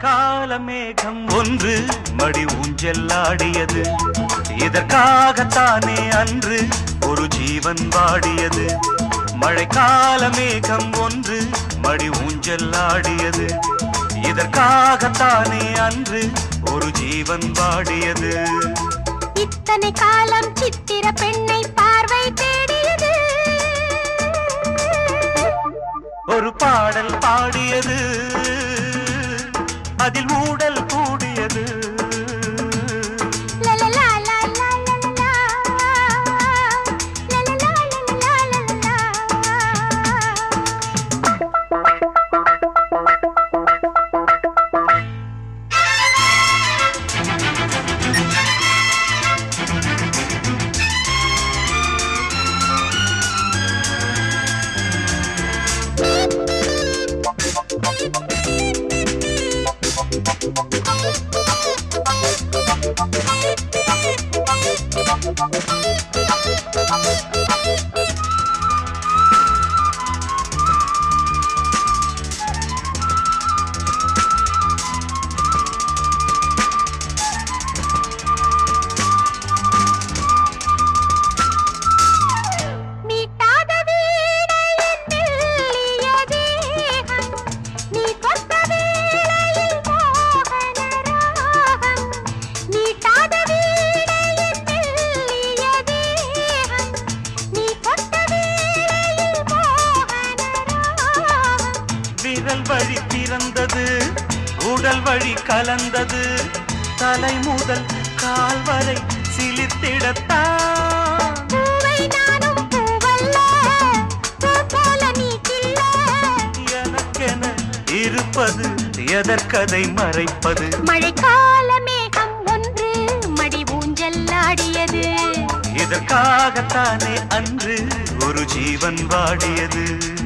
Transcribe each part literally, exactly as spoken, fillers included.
மழைக்கால மேகம் ஒன்று மடி ஊஞ்செல்லாடியது. இதற்காகத்தானே அன்று ஒரு ஜீவன் வாடியது. மழைக்கால மேகம் ஒன்று மடி ஊஞ்செல்லாடியது. இதற்காகத்தானே அன்று ஒரு ஜீவன் வாடியது. இத்தனை காலம் சித்திர பெண்ணை பார்வை தேடியது. ஒரு பாடல் பாடியது, அதில் ஊடல் கூடியது. விரல் வழி பிறந்தது, உடல் வழி கலந்தது. தலை முதல் கால் வரை சிலிர்த்திடத்தான். எனக்கென இருப்பது எதற்கதை மறைப்பது. மழைக்கால மேகம் ஒன்று மடி ஊஞ்செல்லாடியது. இதற்காகத்தானே அன்று ஒரு ஜீவன் வாடியது.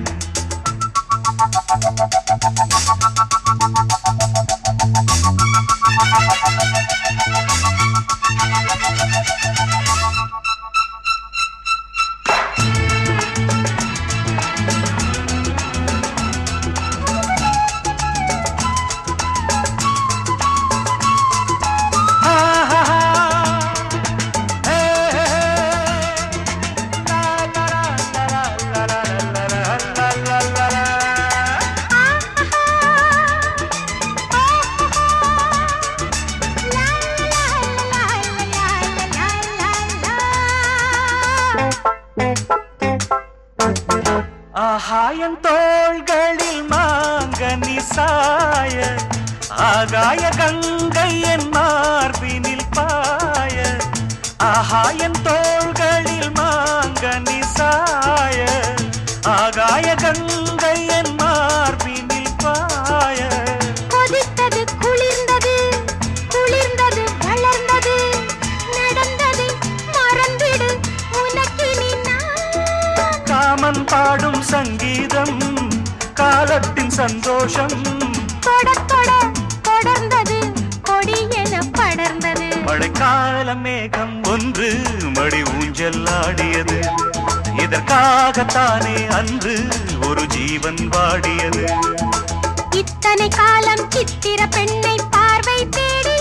ஆகாயன் தோள்களில் மாங்கனி சாய, ஆகாய கங்கை என் மார்பினில் பாய. ஆகாயன் தோள்களில் மாங்கனி சாய, ஆகாய கங்கை என் மார்பினில் பாய. கொதித்தது குளிர்ந்தது, குளிர்ந்தது வளர்ந்தது. நடந்ததை மறந்திடு உனக்கினி நான். காமன் பாடும் சங்கீதம் காலத்தின் சந்தோஷம். தொட தொட தொடர்ந்தது கொடி என படர்ந்தது. மழைக்கால மேகம் ஒன்று மடி ஊஞ்செல்லாடியது. இதற்காகத்தானே அன்று ஒரு ஜீவன் வாடியது. இத்தனை காலம் சித்திர பெண்ணை பார்வை தேடி